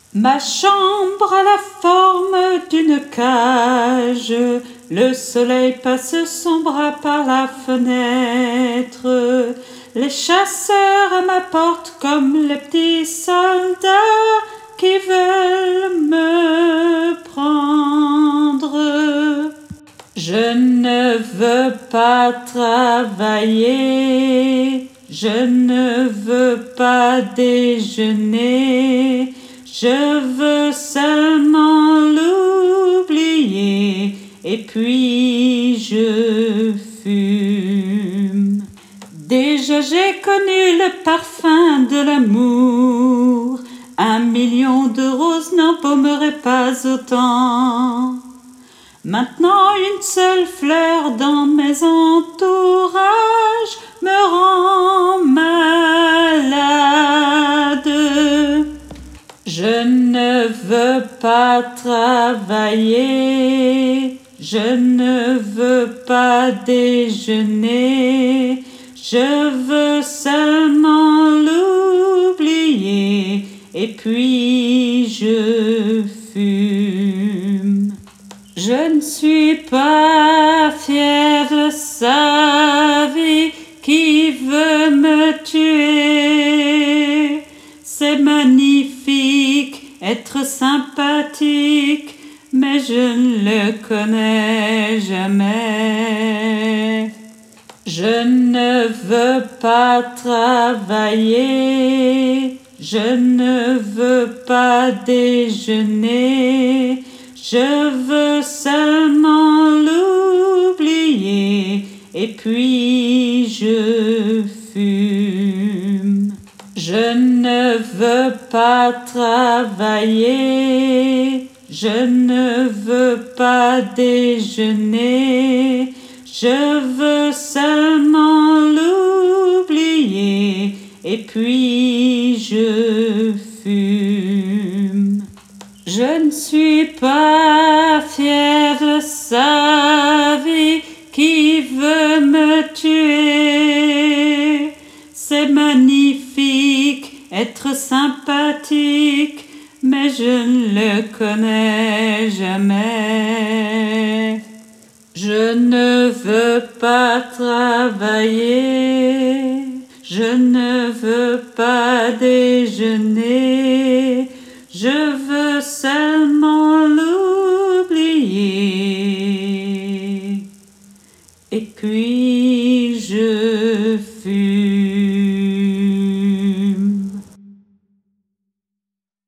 Ma chambre a la forme d'une cage, le soleil passe son bras par la fenêtre. Les chasseurs à ma porte comme les petits soldats qui veulent me prendre. Je ne veux pas travailler, je ne veux pas déjeuner, je veux seulement l'oublier et puis je fume. Déjà j'ai connu le parfum de l'amour, 1 million de roses n'embaumerait pas autant. Maintenant une seule fleur dans mes entourages me rend malade. Je ne veux pas travailler, je ne veux pas déjeuner, je veux seulement l'oublier et puis je fume. Je ne suis pas fière de sa vie qui veut me tuer. C'est magnifique, être sympathique, mais je ne le connais jamais. Je ne veux pas travailler, je ne veux pas déjeuner, je veux seulement l'oublier et puis je fume. Je ne veux pas travailler, je ne veux pas déjeuner, je veux seulement l'oublier et puis je fume. Je ne suis pas fière de sa vie qui veut me tuer. C'est magnifique, être sympathique, mais je ne le connais jamais. Je ne veux pas travailler, je ne veux pas déjeuner, je veux seulement l'oublier et puis